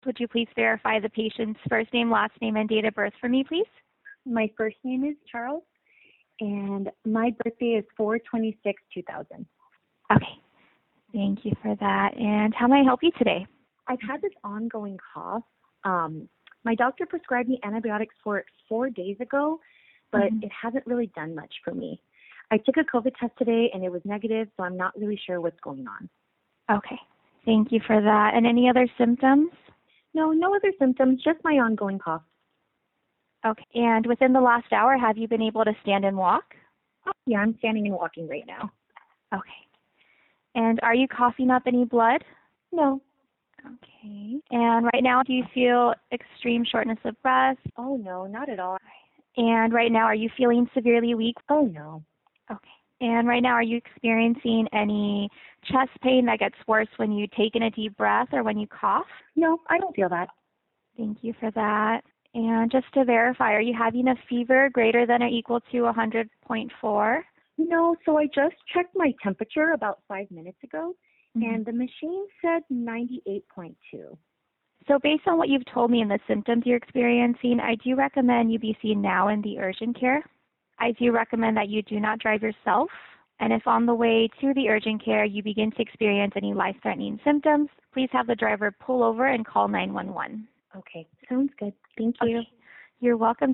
Would you please verify the patient's first name, last name, and date of birth for me, please? My first name is Charles, and my birthday is 4/26/2000. Okay. Thank you for that. And how may I help you today? I've had this ongoing cough. My doctor prescribed me antibiotics for it 4 days ago, but it hasn't really done much for me. I took a COVID test today, and it was negative, so I'm not really sure what's going on. Okay. Thank you for that. And any other symptoms? No other symptoms, just my ongoing cough. Okay. And within the last hour, have you been able to stand and walk? Oh, yeah, I'm standing and walking right now. Okay. And are you coughing up any blood? No. Okay. And right now, do you feel extreme shortness of breath? Oh, no, not at all. And right now, are you feeling severely weak? Oh, no. Okay. And right now, are you experiencing any chest pain that gets worse when you take in a deep breath or when you cough? No, I don't feel that. Thank you for that. And just to verify, are you having a fever greater than or equal to 100.4? No, so I just checked my temperature about 5 minutes ago, and the machine said 98.2. So based on what you've told me and the symptoms you're experiencing, I do recommend you be seen now in the urgent care. I do recommend that you do not drive yourself. And if on the way to the urgent care you begin to experience any life-threatening symptoms, please have the driver pull over and call 911. Okay, sounds good. Thank you. Okay. You're welcome.